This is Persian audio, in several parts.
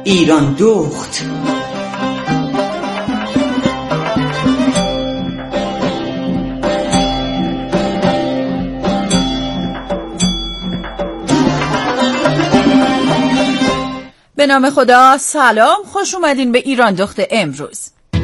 ایران دخت. به نام خدا. سلام، خوش اومدین به ایران دخت امروز.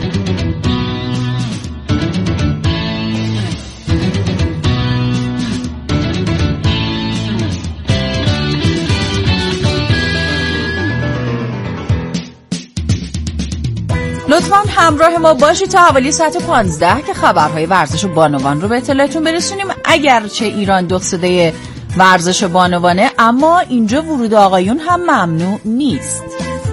لطفاً همراه ما باشید تا حوالی ساعت 15 که خبرهای ورزش بانوان رو به اطلاعتون برسونیم. اگرچه ایران دخت صدای ورزش بانوانه، اما اینجا ورود آقایون هم ممنوع نیست.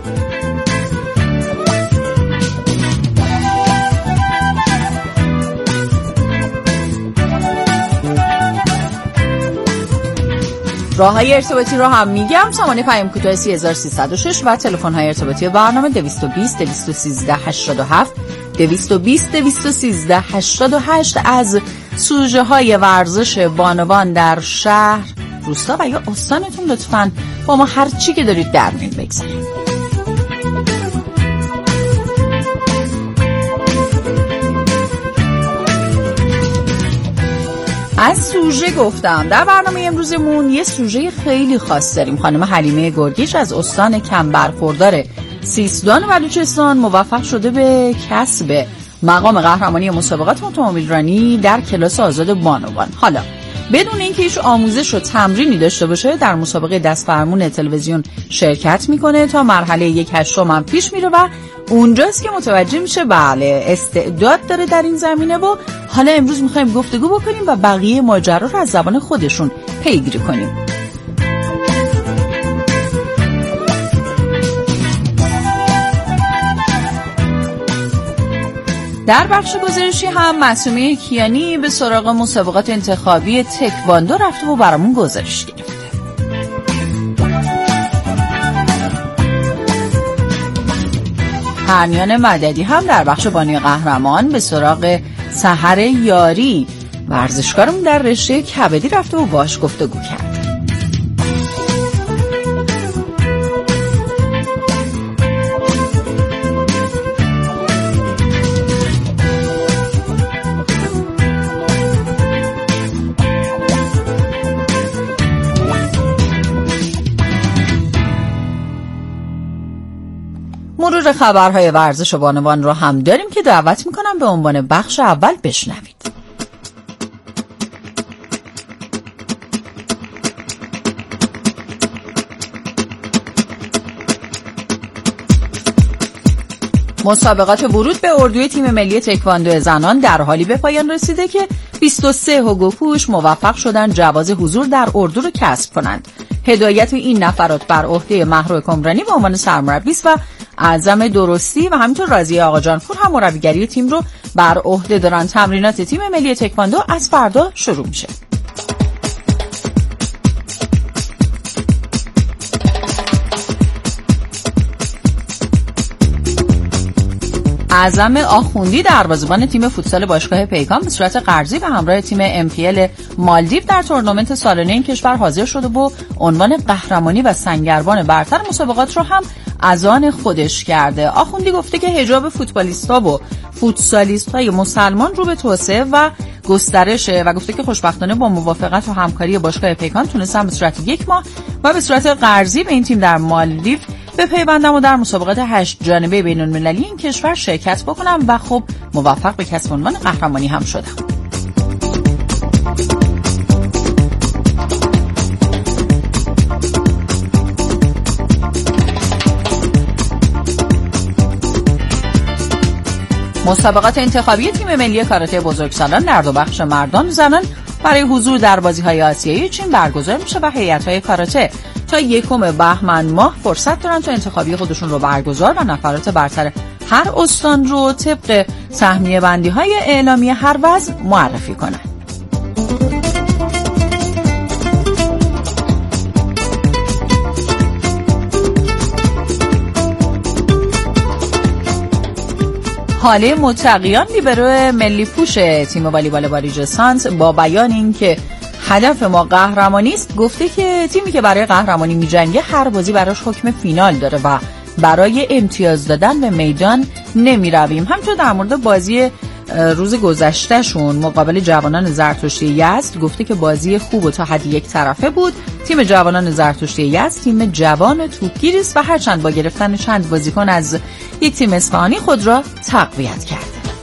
راه‌های ارتباطی رو هم میگم. سامانه پیام کوتاه 3306 و تلفن‌های ارتباطی برنامه 220 213 87 220 213 88 از سوژه‌های ورزش بانوان در شهر، روستا و یا استانتون. لطفاً با ما هر چی که دارید در میون بگذارید. از سوژه گفتم. در برنامه امروزمون یه سوژه خیلی خاص داریم. خانم حلیمه گرگیش از استان کمبرخوردار سیستان و بلوچستان موفق شده به کسب مقام قهرمانی مسابقات اتومبیل رانی در کلاس آزاد بانوان. حالا بدون اینکه هیچ آموزش و تمرینی داشته باشه در مسابقه دستفرمون تلویزیون شرکت میکنه تا مرحله 1/8 هم پیش میره و اونجاست که متوجه میشه بله استعداد داره در این زمینه. و حالا امروز میخوایم گفتگو بکنیم و بقیه ماجرا رو از زبان خودشون پیگیری کنیم. در بخش گزارشی هم معصومه کیانی به سراغ مسابقات انتخابی تکواندو رفته و برامون گزارش گرفته. هرنیان مددی هم در بخش بانی قهرمان به سراغ سحر یاری ورزشکارمون در رشته کبدی رفته و باهاش گفتگو کرد. مرور خبرهای ورزش و بانوان رو هم داریم که دعوت میکنم به عنوان بخش اول بشنوید. مسابقات ورود به اردوی تیم ملی تکواندو زنان در حالی به پایان رسیده که 23 حقوق‌پوش موفق شدن جواز حضور در اردو رو کسب کنند. هدایت این نفرات بر عهده مهرو کمرانی به عنوان سرمربی و اعظم درستی و همینطور راضیه آقاجانپور هم مربیگری تیم رو بر عهده دارن. تمرینات تیم ملی تکواندو از فردا شروع میشه. اعظم آخوندی دروازه‌بان تیم فوتسال باشگاه پیکان به صورت قرضی به همراه تیم MPL مالدیو در تورنمنت سالانه این کشور حاضر شده و عنوان قهرمانی و سنگربان برتر مسابقات رو هم از آن خودش کرده. آخوندی گفته که حجاب فوتبالیست‌ها و فوتسالیست‌های مسلمان رو به توسعه و گسترشه و گفته که خوشبختانه با موافقت و همکاری باشگاه پیکان تونستن به صورت 1 ماه و به صورت قرضی به این تیم در مالدیو به پیوندم و در مسابقات 8 جانبه بین‌المللی این کشور شرکت بکنم و خب موفق به کسب عنوان قهرمانی هم شدم. مسابقات انتخابی تیم ملی کاراته بزرگسالان در دو بخش مردان و زنان برای حضور در بازی‌های آسیایی چین برگزار میشه و هیئت‌های کاراته تا 1 بهمن ماه فرصت دارن تا انتخابی خودشون رو برگزار و نفرات برتر هر استان رو طبق سهمیه بندی‌های اعلامی هر وضع معرفی کنن. حاله متقیان لیبرو ملی پوش تیم والیبال باریج سانت با بیان اینکه هدف ما قهرمانی است گفته که تیمی که برای قهرمانی می‌جنگه هر بازی براش حکم فینال داره و برای امتیاز دادن به میدان نمی رویم. همچنین در مورد بازی روز گذشتهشون مقابل جوانان زرتشتی یزد گفته که بازی خوب و تا حدی یک طرفه بود. تیم جوانان زرتشتی یزد تیم جوان توپگیری است و هرچند با گرفتن چند بازیکن از یک تیم اصفهانی خود را تقویت کرد.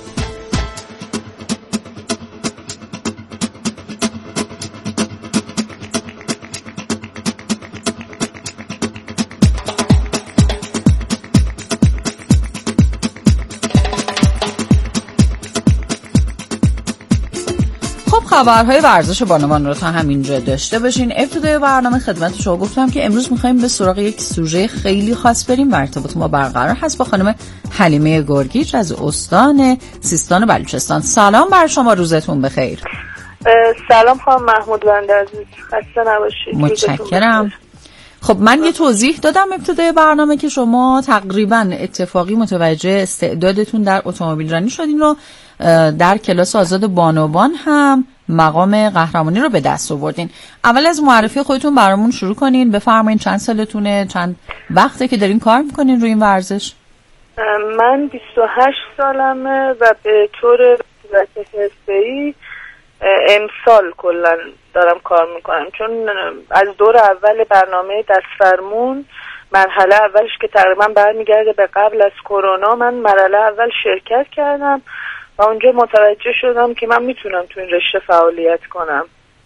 خبرهای ورزش بانوان رو تا همینجا داشته باشین. ابتدای برنامه خدمت شما گفتم که امروز می‌خوایم به سراغ یک سوژه خیلی خاص بریم و ارتباط ما برقرار هست با خانم حلیمه گرگیچ از استان سیستان بلوچستان. سلام بر شما، روزتون بخیر. سلام خانم محمود بنده عزیز، خسته نباشید. متشکرم. خب من یه توضیح دادم ابتدای برنامه که شما تقریبا اتفاقی متوجه استعدادتون در اتومبیل رانی شدین و در کلاس آزاد بانوان هم مقام قهرمانی رو به دست آوردین. اول از معرفی خودتون برامون شروع کنین، بفرمایید چند سالتونه، چند وقته که دارین کار میکنین روی این ورزش؟ من 28 سالمه و به طور حرفه‌ای امسال کلا دارم کار میکنم، چون از دور اول برنامه دستفرمون مرحله اولش که تقریبا برمیگرده به قبل از کرونا، من مرحله اول شرکت کردم و اونجا متوجه شدم که من میتونم تو این رشته فعالیت کنم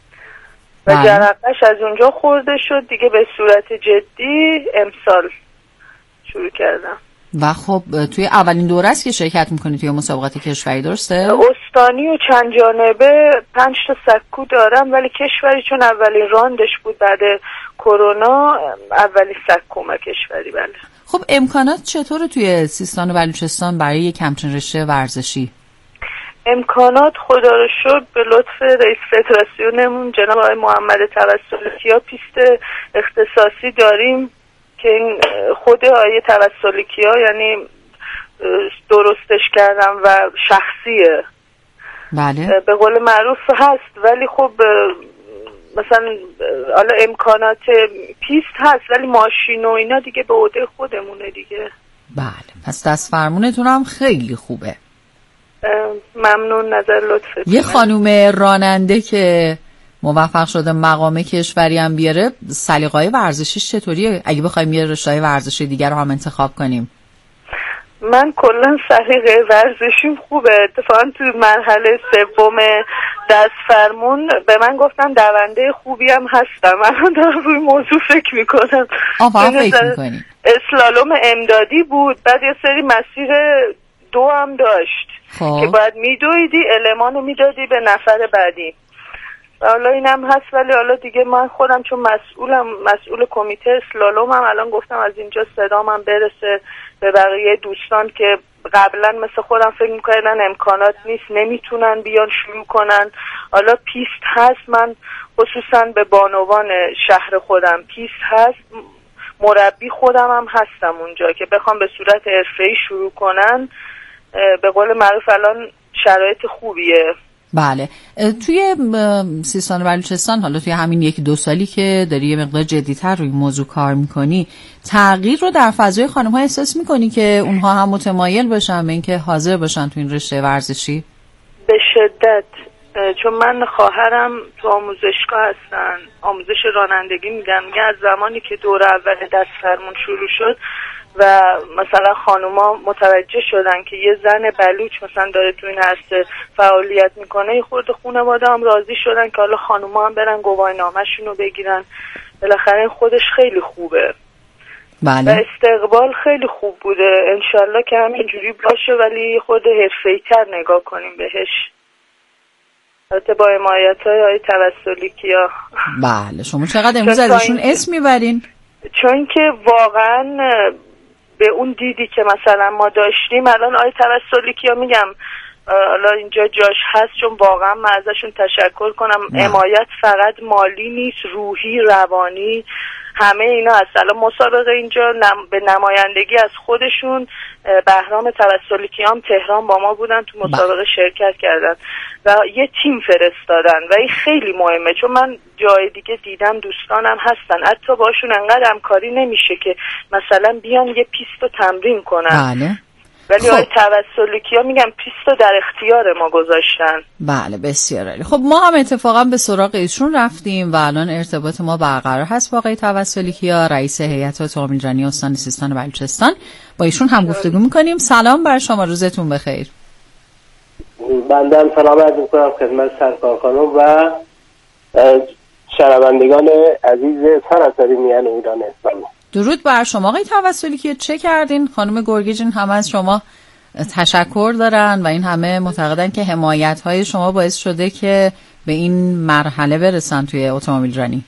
و جرقه‌اش از اونجا خورده شد دیگه. به صورت جدی امسال شروع کردم. و خب توی اولین دوره است که شرکت میکنی توی مسابقات کشوری، درسته؟ استانی و چند جانبه 5 تا سکو دارم، ولی کشوری چون اولین راندش بود بعد کرونا، اولین سکوم کشوری. بله. خب امکانات چطوره توی سیستان و بلوچستان برای یک همچین رشته ورزشی؟ امکانات خدا رو شکر به لطف رئیس فدراسیونمون جناب آقای محمد توسلی‌کیا پیست اختصاصی داریم که این خود آقای توسلی‌کیا یعنی درستش کردم و شخصیه. بله. به قول معروف هست، ولی خب مثلا حالا امکانات پیست هست ولی ماشین و اینا دیگه به عهده خودمونه دیگه. بله، پس دست فرمونتون هم خیلی خوبه. ممنون، نظر لطفت. یه خانوم راننده که موفق شده مقام کشوری هم بیاره، سلیقه‌های ورزشیش چطوریه اگه بخوایم یه رشته ورزشی دیگر رو هم انتخاب کنیم؟ من کلا سلیقه ورزشیم خوبه. اتفاقا تو مرحله سوم دستفرمون به من گفتن دونده خوبی هم هستم. من دارم روی موضوع فکر میکنم. فکر میکنی؟ اسلالوم امدادی بود، بعد یه سری مسیر 2 هم داشت که باید میدویدی المانو میدادی به نفر بعدی. حالا اینم هست، ولی حالا دیگه من خودم چون مسئول کمیته اسلالومم، الان گفتم از اینجا صدامم برسه به بقیه دوستان که قبلا مثل خودم فکر میکنن امکانات نیست نمیتونن بیان شروع کنن. حالا پیست هست، من خصوصا به بانوان شهر خودم پیست هست، مربی خودم هم هستم اونجا که بخوام به صورت حرفه‌ای شروع کنن. به قول معروف الان شرایط خوبیه. بله. توی سیستان و بلوچستان حالا توی همین 1-2 سالی که داری یه مقدار جدی‌تر روی موضوع کار میکنی، تغییر رو در فضای خانم‌ها احساس میکنی که اونها هم متمایل باشن به اینکه حاضر باشن تو این رشته ورزشی؟ به شدت، چون من خواهرم تو آموزشگاه هستن، آموزش رانندگی میدن از زمانی که دوره اول دستفرمون شروع شد و مثلا خانوما متوجه شدن که یه زن بلوچ مثلا داره تو این عرصه فعالیت میکنه، یه خورده خانواده هم راضی شدن که حالا خانوما هم برن گواهینامه‌شون رو بگیرن. بالاخره خودش خیلی خوبه. بله. و استقبال خیلی خوب بوده. انشالله که همینجوری باشه، ولی خود حرفه‌ای‌تر نگاه کنیم بهش. البته با حمایت‌های آقای توسلی‌کیا. بله. شما چقدر امروز ازشون اسم میبرین؟ چون که واقعا به اون دیدی که مثلا ما داشتیم، الان آقای توسلی‌کیا میگم حالا اینجا جاش هست، چون واقعا من ازشون تشکر کنم. حمایت فقط مالی نیست، روحی، روانی، همه اینا از الان مسابقه اینجا به نمایندگی از خودشون بهرام توسلیکیان تهران با ما بودن، تو مسابقه شرکت کردن و یه تیم فرستادن و این خیلی مهمه، چون من جای دیگه دیدم دوستانم هستن حتی باشون انقدر همکاری نمیشه که مثلا بیان یه پیستو تمرین کنن. بله. ولی آقای توسلیکیان میگم پیستو در اختیار ما گذاشتن. بله بسیار عالی. خب ما هم اتفاقا به سراغ ایشون رفتیم و الان ارتباط ما برقرار هست با آقای توسلیکیان، رئیس هیئت اتومبیلرانی استان سیستان و بلوچستان. با ایشون هم گفتگو میکنیم. سلام بر شما، روزتون بخیر. بنده هم سلام عرض میکنم خدمت سرکار خانم و شنوندگان عزیز سراسر میهن ایران اسلامی. درود بر شما آقای توسلیکیان. چه کردین؟ خانم گرگیجین همه از شما تشکر دارن و این همه معتقدن که حمایت‌های شما باعث شده که به این مرحله برسن توی اتومبیلرانی.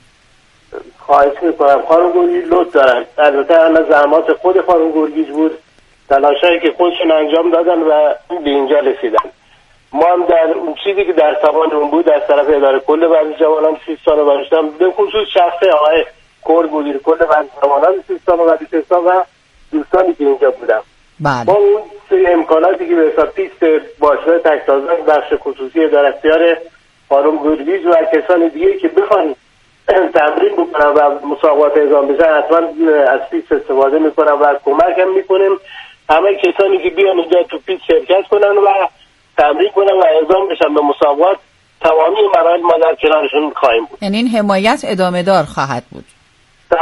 خواهش میکنم. خانم گرگیج لطف دارن. البته همه زحمات خود خانم گرگیج بود، تلاشایی که خودشون انجام دادن و به اینجا رسیدن. ما هم در اون چیزی که در توانمون بود از طرف اداره کل ورزش جوانان سیستان و بلوچستان، به خصوص شخص آقای کور مدیر کل ورزش جوانان سیستان و بلوچستان و دوستانی که اینجا بودن، بله. با اون سری امکاناتی که به حساب پیست باشگاه تک‌سازان بخش خصوصی در اختیار خانم گرگیج و کسان دیگه که بخوان تمرین بکنن و مسابقات اعزام بشن حتما از پیست استفاده میکنن و کمک هم میکنیم همه کسانی که بیان اینجا تو پیست شرکت کنن و تمرین کنن و اعزام بشن به مسابقات. تمامی مراحل ما در کنارشون خواهیم بود. یعنی این حمایت ادامه دار خواهد بود. 100%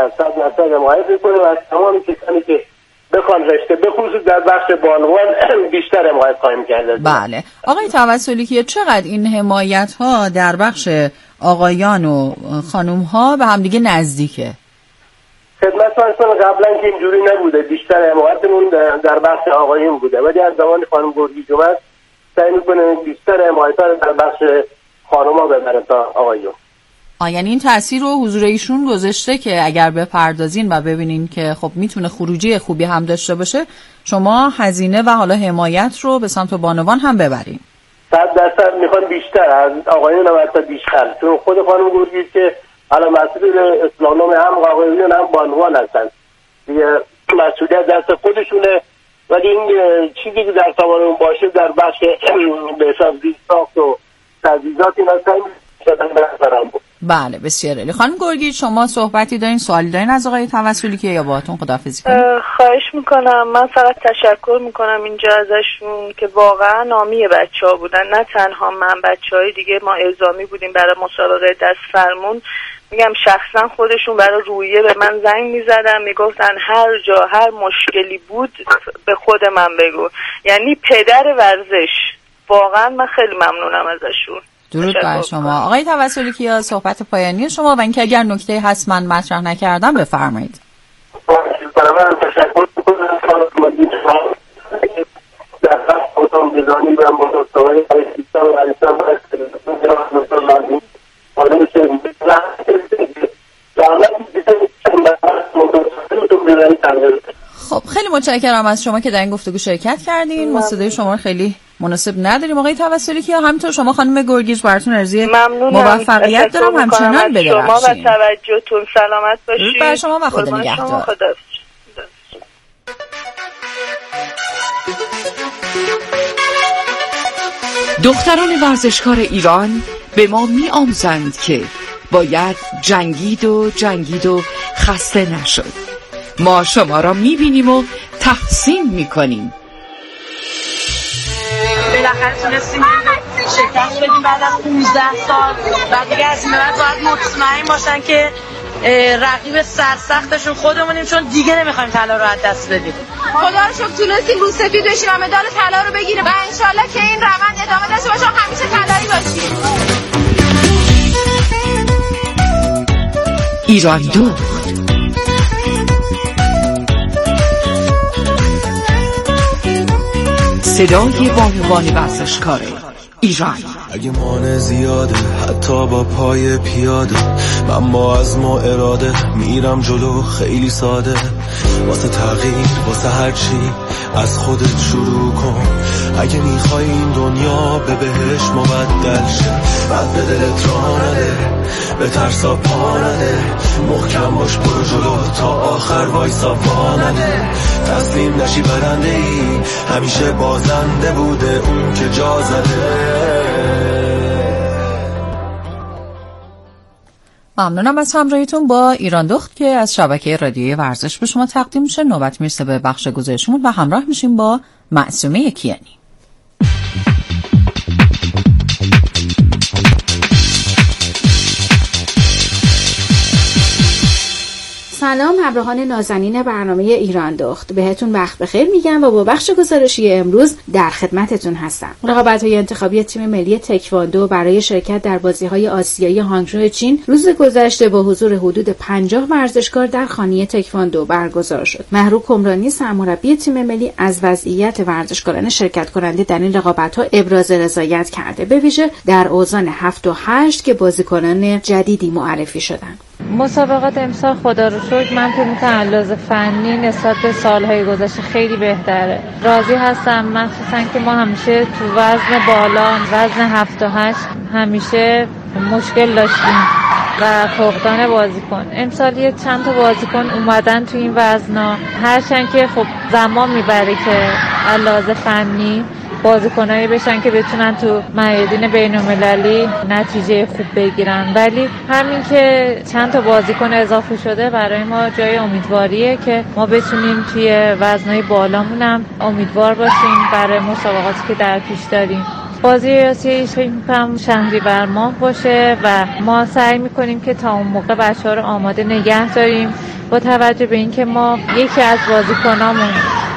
حمایت میکنه و از تمام کسانی که بخوان رشته به خصوص در بخش بانوان بیشتر حمایت خواهیم کرد. بله. آقای توسلیکیان چقدر این حمایت ها در بخش آقایان و خانوم ها به هم دیگه نزدیکه؟ خدمتتون قبلا که اینجوری نبوده، بیشتر حمایتمون در بخش آقایون بوده، ولی از زمان خانم گرگیج اومد سعی میکنه بیشتر حمایت رو در بخش خانوما ببره تا آقایون. یعنی این تأثیر رو حضور ایشون گذاشته که اگر بپردازین و ببینین که خب میتونه خروجی خوبی هم داشته باشه، شما هزینه و حالا حمایت رو به سمت بانوان هم ببرین. 100% میخوان بیشتر از آقایون هم حتی بیشتر، چون خود خانم گرگیج که حالا مسئول اسلام هم آقایون هم بانوان هستن دیگه، مسئولیت دست خودشونه، ولی این چیزی که در توانمون باشه در بخش به حساب زیرساخت و تجهیزات اینا سعی می‌کنن برقرار بود. بله بسیار عالی. خانم گرگیج شما صحبتی دارین، سوالی دارین از آقای توسلیکیان یا باهاتون خداحافظی کنیم؟ خواهش میکنم. من فقط تشکر میکنم اینجا ازشون که واقعا نامی بچه‌ها بودن، نه تنها من، بچه‌های دیگه ما اعزامی بودیم برای مسابقه دست فرمون. میگم شخصا خودشون برای رویه به من زنگ میزدن، میگفتن هر جا هر مشکلی بود به خود من بگو. یعنی پدر ورزش. واقعا من خیلی ممنونم ازشون. درود بر شما آقای توسلیکیان. صحبت پایانی شما و اینکه اگر نکته هست من مطرح نکردم بفرمایید. من تشکر می‌کنم خانم در بخش اتومبیلرانی و موتورسیکلات سیستان و بلوچستان خب خیلی متشکرم از شما که در این گفتگو شرکت کردین. ما صدای شما خیلی مناسب نداریم آقای توسلیکیان. همینطور شما خانم گرگیج براتون آرزوی موفقیت دارم، همچنان بدرخشین. شما و توجهتون سلامت باشید. بر شما و خدا نگهدار. دختران ورزشکار ایران به ما می آموزند که باید جنگید و خسته نشد. ما شما را می بینیم و تحسین می کنیم. بالاخره تونستیم شرکت بدیم بعد از 15 سال و دیگه از این بعد باید مطمئن باشن که رقیب سرسختشون خودمونیم، چون دیگه نمیخوایم طلا رو از دست بدیم. خدا رو شکر تونستیم رو سفید بشیم و مدال طلا رو بگیریم و انشالله که این روند ادامه داشته باشه و همیشه طلایی باشیم. ایران دوخت. صدای بانوان ورزشکار ایران. اگه مانع زیاده حتی با پای پیاده، من با عزم و اراده میرم جلو خیلی ساده، واسه تغییر واسه هر چی از خودت شروع کن. اگه میخوای این دنیا به بهش مبدل شه، بعد به دلت راه نده، به ترسا پا نده، محکم باش برو جلو تا آخر وایسا پا نده. تسلیم نشی برنده ای، همیشه بازنده بوده اون که جا زده. ممنونم از همراهیتون با ایران دخت که از شبکه رادیویی ورزش به شما تقدیم میشه. نوبت میرسه به بخش گزارشمون و همراه میشیم با معصومه کیانی. سلام همراهان نازنین برنامه ایران دخت، بهتون وقت بخیر میگم و با بخش گزارشی امروز در خدمتتون هستم. رقابت‌های انتخابی تیم ملی تکواندو برای شرکت در بازی‌های آسیایی هانگژو چین روز گذشته با حضور حدود 50 ورزشکار در خانه تکواندو برگزار شد. مهرو کمرانی سرمربی تیم ملی از وضعیت ورزشکاران شرکت کننده در این رقابت‌ها ابراز رضایت کرده، به ویژه در اوزان 7 و 8 که بازیکنان جدیدی معرفی شدند. مسابقات امسال خدا رو شکر من فکر می‌کنم لحاظ فنی نسبت به سالهای گذشته خیلی بهتره. راضی هستم، مخصوصا که ما همیشه تو وزن بالا، وزن 7 و 8 همیشه مشکل داشتیم و فقدان بازیکن. امسال یه چند تا بازیکن اومدن تو این وزنا، هرچند که خب زمان میبره که لحاظ فنی بازیکنایی بشن که بتونن تو میادین بین‌المللی نتیجه خوب بگیرن، ولی همین که چند تا بازیکن اضافه شده برای ما جای امیدواریه که ما بتونیم توی وزنهای بالامون هم امیدوار باشیم برای مسابقاتی که در پیش داریم. بازی آسیایی فکر می‌کنم شهریور ماه باشه و ما سعی می‌کنیم که تا اون موقع بچه‌ها رو آماده نگه داریم. با توجه به اینکه ما یکی از بازیکنامون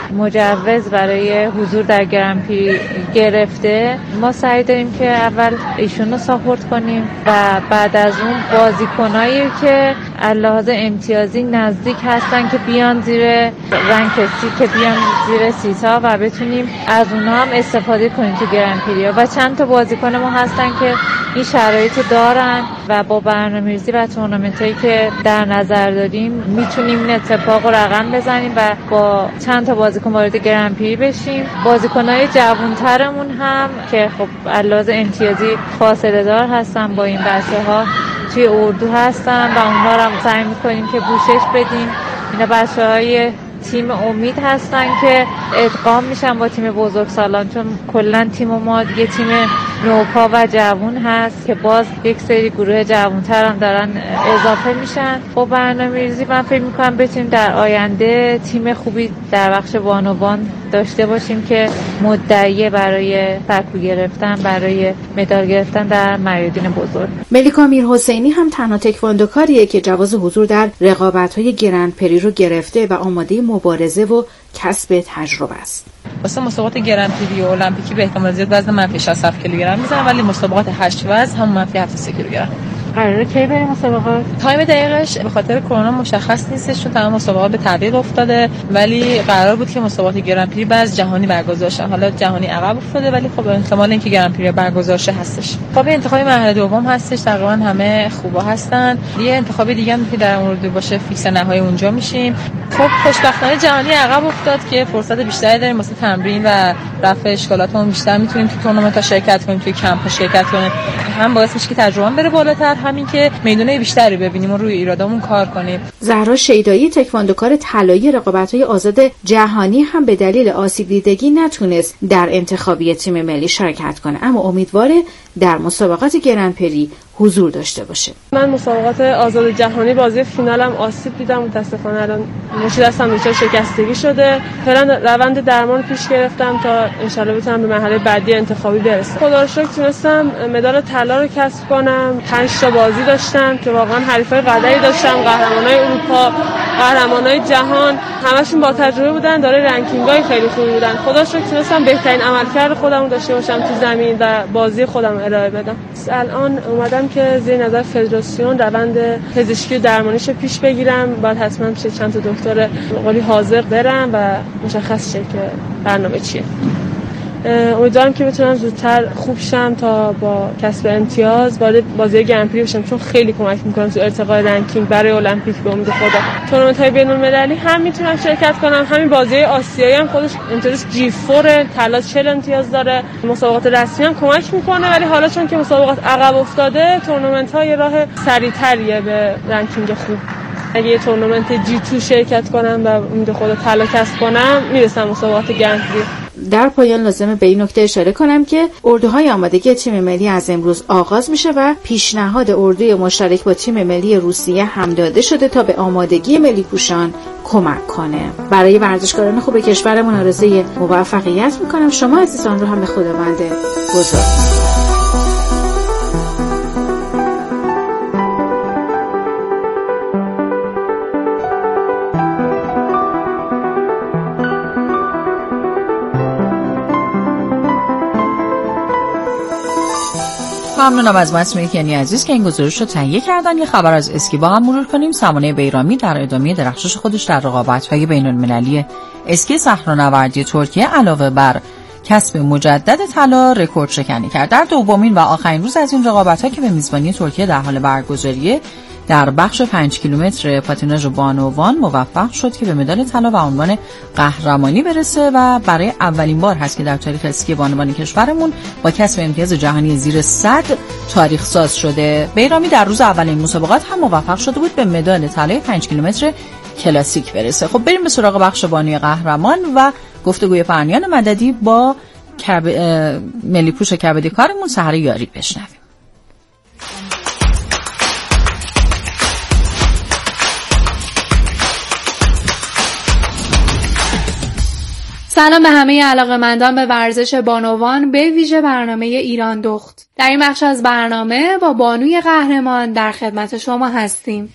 مجوز برای حضور در گرانپری گرفته، ما سعی داریم که اول ایشون رو ساپورت کنیم و بعد از اون بازیکنایی که لحاظ امتیازی نزدیک هستن که بیان زیر رنک سی، که بیان زیر سیتا و بتونیم از اونها هم استفاده کنیم تو گرانپری و چند تا بازیکن ما هستن که این شرایط دارن و با برنامه‌ریزی و تورنمنتایی که در نظر داریم میتونیم این اتفاق رو رقم بزنیم و با چند تا بازیکن وارد گرانپری بشیم. بازیکن‌های جوان‌ترمون هم که خب علاوه امتیازی فاصله دار هستن با این بچه‌ها توی اردو هستن و اونها رو هم سعی می‌کنیم که پوشش بدیم. اینا بچه‌های تیم امید هستن که ادغام میشن با تیم بزرگسالان، چون کلا تیم ما یه تیم نوپا و جوون هست که باز یک سری گروه جوان‌تر هم دارن اضافه میشن. با برنامه‌ریزی من فکر می‌کنم بتونیم در آینده تیم خوبی در بخش بانوان داشته باشیم که مدعی برای سکو گرفتن، برای مدال گرفتن در میادین بزرگ. ملیکا میرحسینی هم تنها تکواندوکاریه که جواز حضور در رقابت‌های گرانپری رو گرفته و آماده مبارزه و کسب تجربه است. واسه مسابقات گرانپری و المپیکی به احتمال زیاد وزن منفی 67 کیلوگرم میزنم، ولی مسابقات 8 وزن هم منفی 73 کیلوگرم. قراره کی بریم مسابقات؟ تایم دقیقش به خاطر کرونا مشخص نیستش، چون تمام مسابقات به تعویق افتاده، ولی قرار بود که مسابقات گرانپری بعد جهانی برگزار شه. حالا جهانی عقب افتاده، ولی خب احتمال اینکه گرانپری برگزار شه هستش. خب انتخاب مرحله دوم هستش، تقریبا همه خوبا هستن. یه انتخاب دیگه هم که در مورد باشه فیکس نهایی اونجا میشیم. خب خوشبختانه جهانی عقب افتاد که فرصت بیشتری داریم واسه تمرین و رفع اشکالاتمون بیشتر، میتونیم تو تورنمنت‌ها شرکت کنیم، توی کمپ‌ها شرکت کنیم. هم باعث میشه که تجربه بره بالاتر، همین که میدونه بیشتری ببینیم و روی ایرادامون کار کنیم. زهرا شیدایی تکواندوکار طلایی رقابت‌های آزاد جهانی هم به دلیل آسیب دیدگی نتونست در انتخابی تیم ملی شرکت کنه، اما امیدواره در مسابقات گرانپری حضور داشته باشه. من مسابقات آزاد جهانی بازی فینالم آسیب دیدم، متاسفانه الان مچ دستم دچار شکستگی شده. فعلا روند درمان پیش گرفتم تا انشالله بتونم به مرحله بعدی انتخابی برسم. خدا رو شکر تونستم مدال طلا رو کسب کنم. 5 تا بازی داشتم که واقعا حریفای قدری داشتم، قهرمانای اروپا، قهرمانای جهان، همشون با تجربه بودن، داره رنکینگای خیلی خوبی بودن. خدا رو شکر تونستم بهترین عملکرد خودم داشته باشم تو زمین و بازی خودم ارائه بدم. الان اومدم که زیر نظر فدراسیون روند پزشکی و درمانیش پیش بگیرم، بعد حتما چند تا دکتر قولی حاضر برم و مشخص شه که برنامه چیه. امیدوارم که بتونم زودتر خوب شم تا با کسب امتیاز وارد بازی گرانپری بشم، چون خیلی کمک میکنه تو ارتقای رنکینگ برای المپیک. به امید خدا تورنمنت‌های بین‌المللی هم میتونم شرکت کنم، همین بازی آسیایی هم خودش امتیاز G4 طلا 40 امتیاز داره. مسابقات رسمی هم کمک میکنه، ولی حالا چون که مسابقات عقب افتاده تورنمنت‌ها یه راه سریع‌تریه به رنکینگ خوب. اگه یه تورنمنت G2 شرکت کنم و امید خدا طلا کسب کنم میرسم مسابقات گرانپری. در پایان لازمه به این نکته اشاره کنم که اردوهای آمادگی تیم ملی از امروز آغاز میشه و پیشنهاد اردوی مشترک با تیم ملی روسیه هم داده شده تا به آمادگی ملی پوشان کمک کنه. برای ورزشکاران خوب کشورمون آرزوی موفقیت میکنم. شما عزیزان رو هم به خداوند بزرگ. ممنونم از متن یعنی عزیز که این گزارش رو تهیه کردن. یه خبر از اسکی با هم مرور کنیم. سمانه بیرامی در ادامه درخشش خودش در رقابت‌های بین‌المللی اسکی صخره‌نوردی ترکیه علاوه بر کسب مجدد طلا رکورد شکنی کرد. در دومین و آخرین روز از این رقابت‌ها که به میزبانی ترکیه در حال برگزاریه در بخش 5 کیلومتر پاتیناژ بانوان موفق شد که به مدال طلا و عنوان قهرمانی برسه و برای اولین بار هست که در تاریخ اسکی بانوان کشورمون با کسب امتیاز جهانی زیر 100 تاریخ ساز شده. بیرامی در روز اول این مسابقات هم موفق شده بود به مدال طلای 5 کیلومتر کلاسیک برسه. خب بریم به سراغ بخش بانوی قهرمان و گفتگوی پرنیان مددی با ملی پوش کبدی کارمون سحر یاری بشنویم. سلام به همه علاقه‌مندان به ورزش بانوان، به ویژه برنامه ایران دخت. در این بخش از برنامه با بانوی قهرمان در خدمت شما هستیم.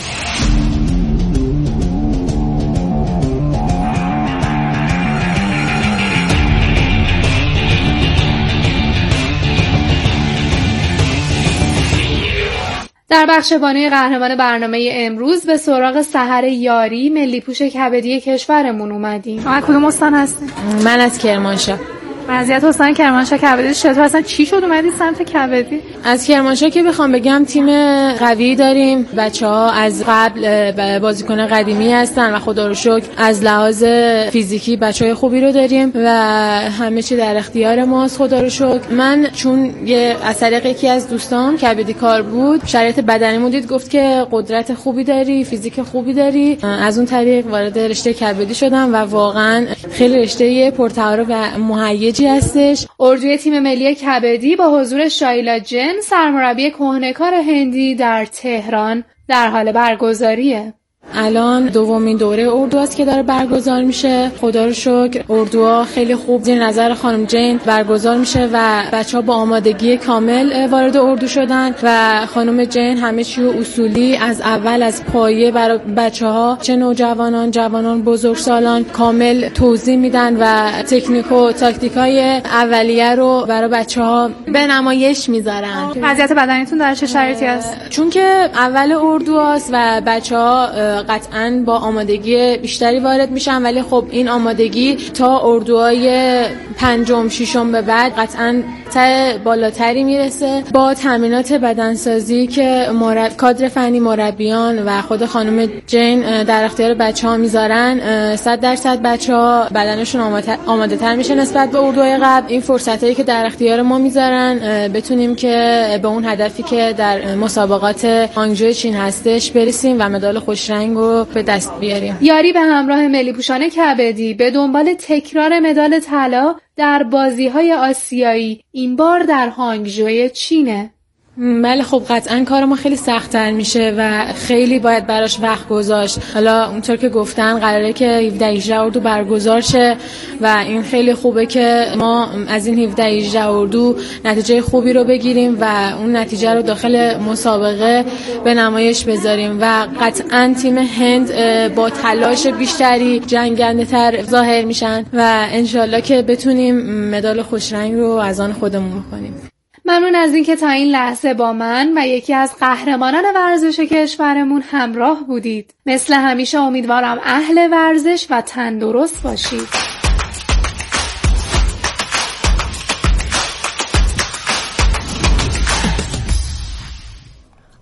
در بخش بانوی قهرمان برنامه امروز به سراغ سحر یاری ملی پوش کبدی کشورمون اومدیم. شما کدوم استان هستین؟ من از کرمانشاه. وضعیت استان کرمانشاه کبدی چطور؟ اصلا چی شد اومدید سمت کبدی؟ از کرمانشاه که بخوام بگم تیم قوی داریم. بچه‌ها از قبل بازیکن قدیمی هستن و خدا رو شکر از لحاظ فیزیکی بچه‌های خوبی رو داریم و همه چی در اختیار ماست خدا رو شکر. من چون از طریق یکی از دوستام کبدی کار بود، شرایط بدنیمو دید، گفت که قدرت خوبی داری، فیزیک خوبی داری. از اون طریق وارد رشته کبدی شدم و واقعا خیلی رشته پرتعارف و مهیجی هستش. اردوی تیم ملی کبدی با حضور شایلا جن سرمربی کهنه‌کار هندی در تهران در حال برگزاریه. الان دومین دوره اردو است که داره برگزار میشه. خدا رو شکر اردوها خیلی خوب زیر نظر خانم جین برگزار میشه و بچه‌ها با آمادگی کامل وارد اردو شدن و خانم جین همه چی رو اصولی از اول از پایه برای بچه‌ها، چه نوجوانان، جوانان، بزرگسالان، کامل توضیح میدن و تکنیک و تاکتیکای اولیه رو برای بچه‌ها به نمایش میذارن. وضعیت بدنیتون در چه شرایطی است؟ چون که اول اردو است و بچه‌ها قطعاً با آمادگی بیشتری وارد میشن، ولی خب این آمادگی تا اردوهای پنجم ششم به بعد قطعاً تا بالاتری میرسه با تمرینات بدنسازی که کادر فنی مربیان و خود خانم جین در اختیار بچه‌ها میذارن. 100% بچه‌ها بدنشون آماده تر میشه نسبت به اردوهای قبل. این فرصتایی که در اختیار ما میذارن بتونیم که به اون هدفی که در مسابقات هانگجو چین هستش برسیم و مدال خوشرنگ رو به دست بیاریم. یاری به همراه ملی پوشان کبدی به دنبال تکرار مدال طلا در بازی‌های آسیایی، این بار در هانگجو چینه. بله خب قطعاً کار ما خیلی سخت‌تر میشه و خیلی باید براش وقت گذاشت. حالا اونطور که گفتن قراره که 17 اردو برگزار شه و این خیلی خوبه که ما از این 17 اردو نتیجه خوبی رو بگیریم و اون نتیجه رو داخل مسابقه به نمایش بذاریم و قطعاً تیم هند با تلاش بیشتری جنگنده‌تر ظاهر میشن و انشالله که بتونیم مدال خوشرنگ رو از آن خودمون کنیم. ممنون از اینکه تا این لحظه با من و یکی از قهرمانان ورزش کشورمون همراه بودید. مثل همیشه امیدوارم اهل ورزش و تندرست باشید.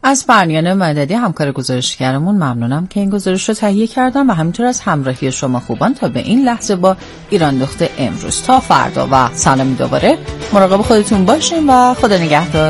از پرنیان مددی همکار گزارشگرمون ممنونم که این گزارش رو تهیه کردم و همینطور از همراهی شما خوبان تا به این لحظه با ایران دخت امروز. تا فردا و سلامی دوباره، مراقب خودتون باشین و خدا نگهدار.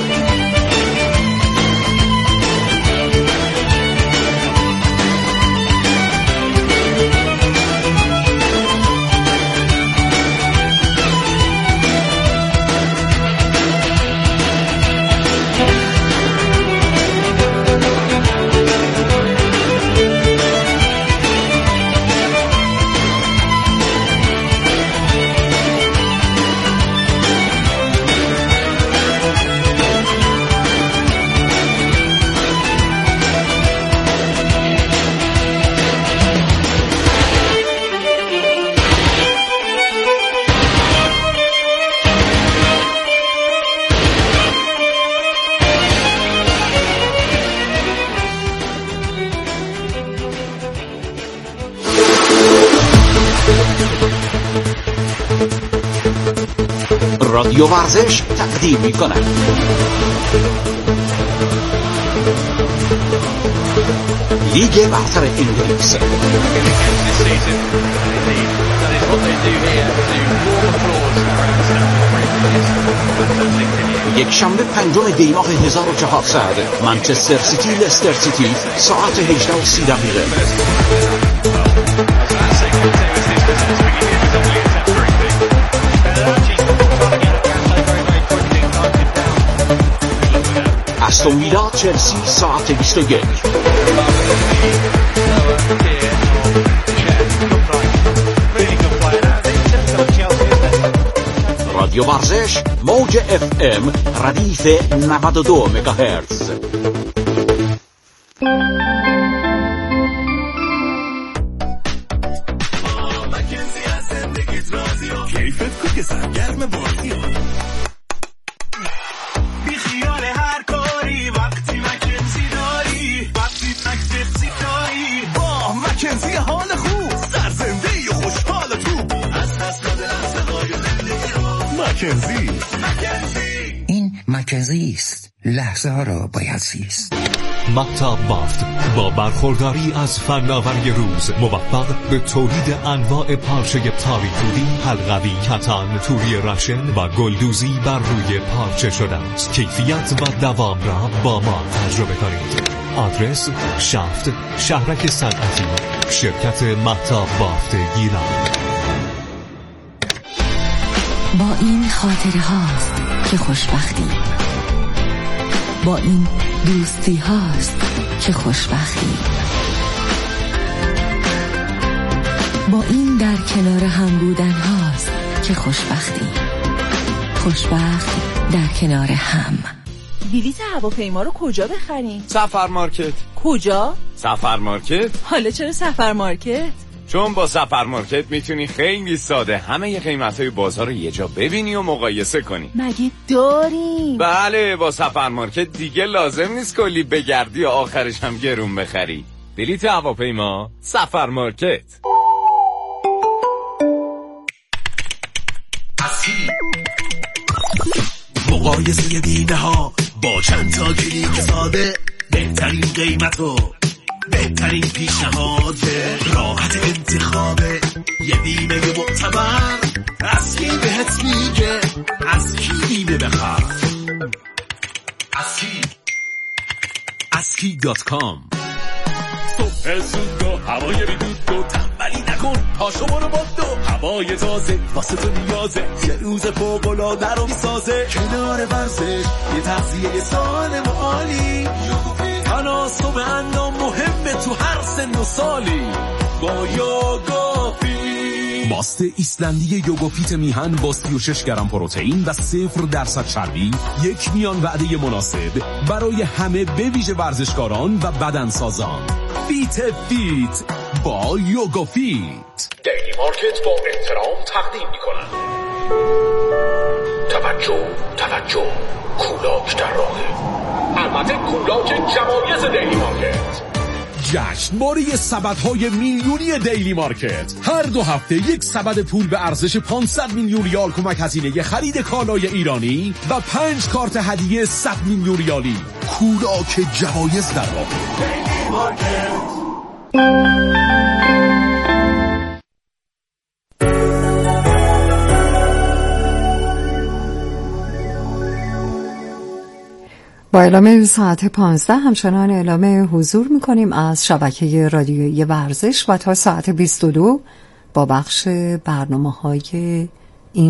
رادیو ورزش تقدیم می‌کند لیگ برتر انگلیس. یک شنبه 5 دی ماه 1400 منچستر سیتی لستر سیتی ساعت 18:30. استون ویلا چلسی ساعت 21. رادیو ورزش موج FM ردیف 92 مگاهرتز. این مکنزی است. لحظه ها را باید زیست. مهتاب بافت با برخورداری از فناوری روز موفق به تولید انواع پارچه تاریخی، حلقوی، کتان، توری رشن و گلدوزی بر روی پارچه شده است. کیفیت و دوام را با ما تجربه کنید. آدرس شفت، شهرک صنعتی، شرکت مهتاب بافت گیلان. با این خاطره هاست که خوشبختی، با این دوستی هاست که خوشبختی، با این در کنار هم بودن هاست که خوشبختی. خوشبخت در کنار هم. بلیط هواپیما رو کجا بخریم؟ سفر مارکت. کجا؟ سفر مارکت. حالا چرا سفر مارکت؟ چون با سفر مارکت میتونی خیلی ساده همه قیمت‌های بازار رو یه جا ببینی و مقایسه کنی. مگه داریم؟ بله، با سفر مارکت دیگه لازم نیست کلی بگردی و آخرش هم گرون بخری. بلیط هواپیما سفر مارکت. مقایسه بیمه ها با چند تا کلیک ساده، بهترین قیمت و بهترین پیشنهاد، راحت انتخابه، یه بیمه معتبر. از کی بهت میگه از کی بیمه بخر؟ aski.com. صبح زود و هوای بیدود و تنبلی نکن، پاشو برو باد و هوای تازه واسه تو نیازه، یه روز فوق‌العاده رو میسازه. کنار ورزش یه تغذیه سالم و عالی، تناسب اندام مهمه تو هر سن و سالی. با یوگافیت، ماست ایسلندی یوگافیت میهن با 36 گرم پروتئین و 0% چربی، یک میان وعده مناسب برای همه به ویژه ورزشکاران و بدنسازان. فیت با یوگافیت. دیلی مارکت با احترام تقدیم میکنن. توجه، کولاک در راهه. البته کولاک جمایز دیلی مارکت. جشن باره سبدهای میلیونی دیلی مارکت. هر 2 هفته یک سبد پول به ارزش 500 میلیون ریال کمک هزینه خرید کالای ایرانی و 5 کارت هدیه 100 میلیون ریالی. کولاک جوایز در واقع. دیلی مارکت. با اعلام ساعت 15 همچنان اعلام حضور میکنیم از شبکه رادیویی ورزش و تا ساعت 22 با بخش برنامه‌های